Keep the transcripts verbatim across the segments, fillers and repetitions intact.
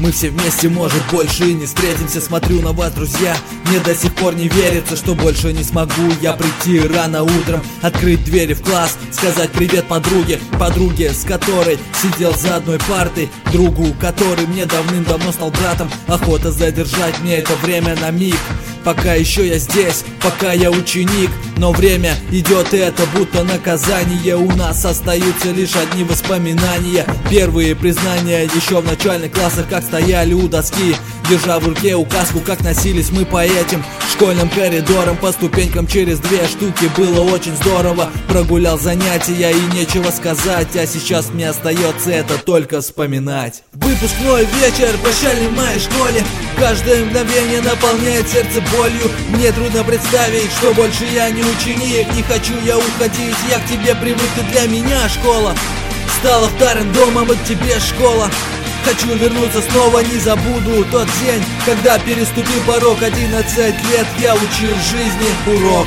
Мы все вместе, может, больше и не встретимся. Смотрю на вас, друзья, мне до сих пор не верится, что больше не смогу я прийти рано утром, открыть двери в класс, сказать привет подруге, подруге, с которой сидел за одной партой, другу, который мне давным-давно стал братом. Охота задержать мне это время на миг, пока еще я здесь, пока я ученик. Но время идет, и это будто наказание. У нас остаются лишь одни воспоминания. Первые признания еще в начальных классах, как стояли у доски, держа в руке указку, как носились мы по этим школьным коридорам, по ступенькам через две штуки. Было очень здорово, прогулял занятия и нечего сказать. А сейчас мне остается это только вспоминать. Выпускной вечер, прощальный в моей школе. Каждое мгновение наполняет сердце болью. Мне трудно представить, что больше я не ученик. Не хочу я уходить, я к тебе привык, ты для меня школа стала вторым домом, и к тебе школа. Хочу вернуться снова, не забуду тот день, когда переступил порог. Одиннадцать лет я учил жизни урок.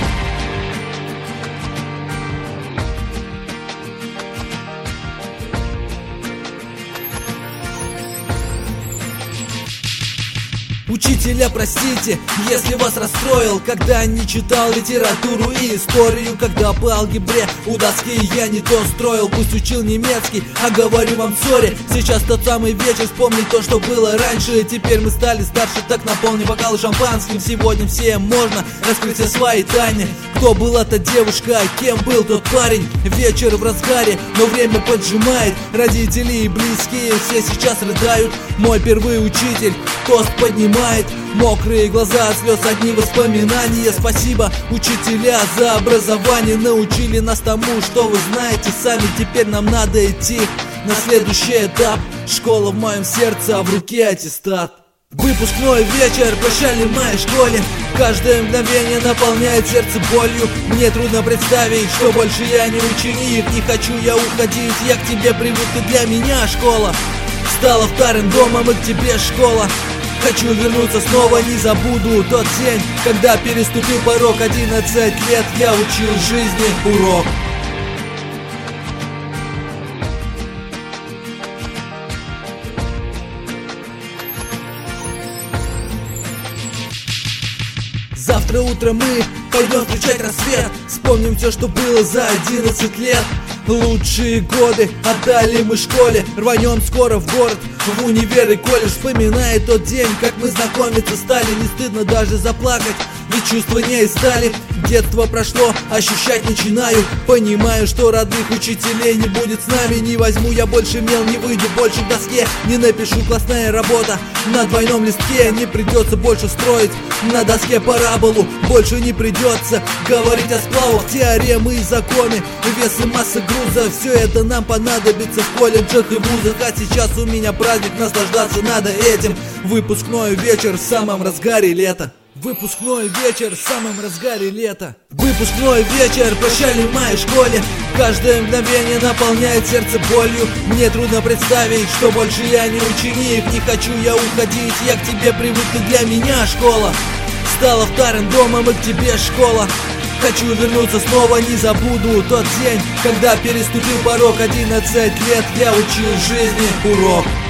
Учителя, простите, если вас расстроил, когда не читал литературу и историю, когда по алгебре у доски я не то строил. Пусть учил немецкий, а говорю вам сори. Сейчас тот самый вечер, вспомнить то, что было раньше. Теперь мы стали старше, так наполни бокалы шампанским. Сегодня всем можно раскрыть все свои тайны. Кто была та девушка, а кем был тот парень? Вечер в разгаре, но время поджимает. Родители и близкие все сейчас рыдают. Мой первый учитель тост поднимает. Мокрые глаза от слез, одни воспоминания. Спасибо, учителя, за образование. Научили нас тому, что вы знаете сами. Теперь нам надо идти на следующий этап. Школа в моем сердце, а в руке аттестат. Выпускной вечер, прощальный в моей школе. Каждое мгновение наполняет сердце болью. Мне трудно представить, что больше я не ученик. Не хочу я уходить, я к тебе привык, ты для меня школа стала вторым домом, и к тебе школа. Хочу вернуться снова, не забуду тот день, когда переступил порог. Одиннадцать лет я учил жизни урок. Завтра утром мы пойдем встречать рассвет. Вспомним все, что было за одиннадцать лет. Лучшие годы отдали мы школе. Рванем скоро в город, в универ и колледж. Вспоминая тот день, как мы знакомиться стали. Не стыдно даже заплакать, ведь чувства не истали. Детство прошло, ощущать начинаю. Понимаю, что родных учителей не будет с нами. Не возьму я больше мел, не выйду больше к доске. Не напишу классная работа на двойном листке. Не придется больше строить на доске параболу. Больше не придется говорить о сплавах, теоремы и законы, вес и масса груза. Все это нам понадобится в колледжах и вузах. А сейчас у меня праздник, наслаждаться надо этим. Выпускной вечер в самом разгаре лета. Выпускной вечер в самом разгаре лета. Выпускной вечер, прощальный в моей школе. Каждое мгновение наполняет сердце болью. Мне трудно представить, что больше я не ученик. Не хочу я уходить, я к тебе привык, ты для меня школа стала вторым домом, и к тебе школа. Хочу вернуться снова, не забуду тот день, когда переступил порог. Одиннадцать лет я учил жизни урок.